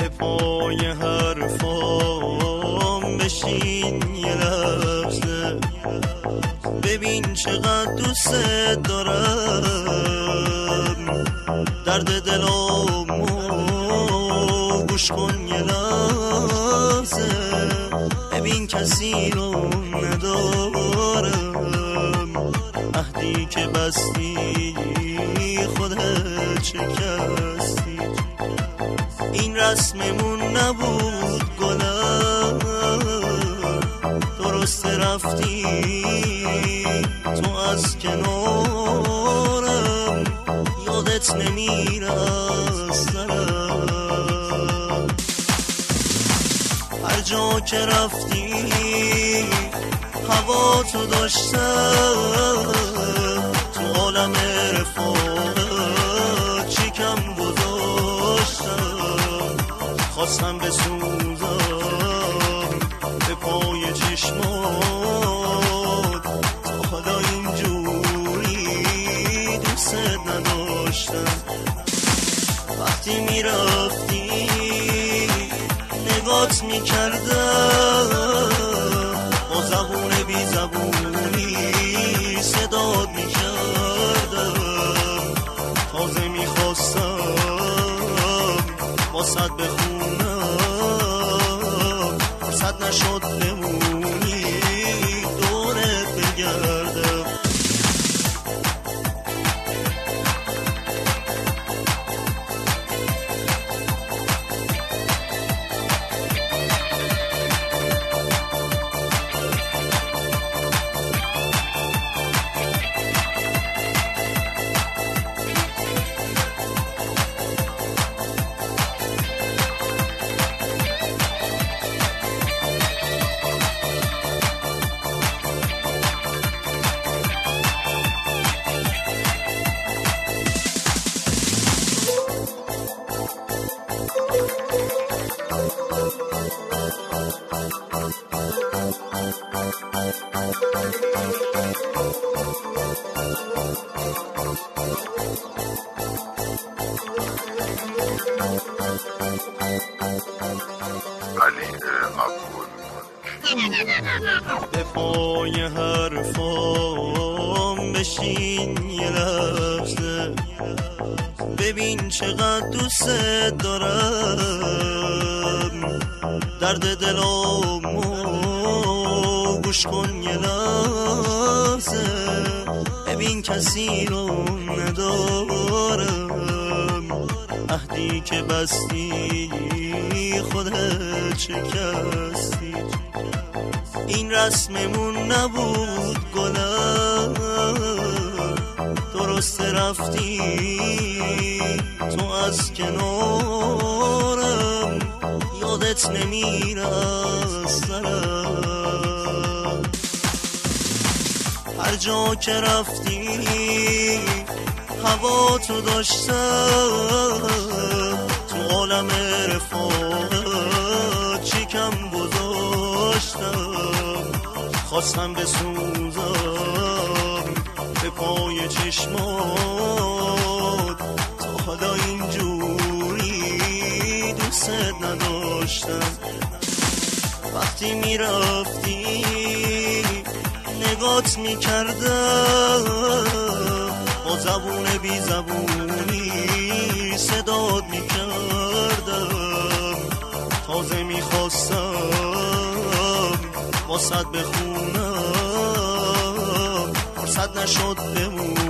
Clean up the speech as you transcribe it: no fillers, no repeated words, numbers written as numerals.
پای حرفام بشین یه لحظه، ببین چقدر دوست دارم، درد دلامو گوش کن یه لحظه، ببین کسی رو ندارم، عهدی که بستی خودت شکستی، این رسممون نبود گلم، درست رفتی تو از کنارم، یادت نمیره از سرم، هر جا که رفتی هوا تو داشتم، تو عالم رفاقت چیکم گذاشتم، خواستم بسوزم به پای چشمات، تا حالا اینجوری دوست نداشتم، وقتی میرفتی نگات میکردم، با زبون بی زبونی صدات میکردم، تازه میخواستم واسد بخونم، فرصت نشد بمونی دورت بگردم. به پای حرفام بشین یه لحظه، ببین چقدر دوست دارم، درد دلامو گوش کن یه لحظه، ببین کسی رو ندارم، عهدی که بستی خودت شکستی، این رسممون نبود گلم، درست رفتی تو از کنارم، یادت نمیره از سرم، هر جا که رفتی هوا تو داشتم، تو عالم رفاقت چیکم گذاشتم، خواستم بسوزم به پای چشمات، تا حالا اینجوری دوست نداشتم، وقتی میرفتی نگات میکردم، با زبون بی زبونی صدات میکردم، تازه میخواستم واسد بخونم، فرصت نشد بمون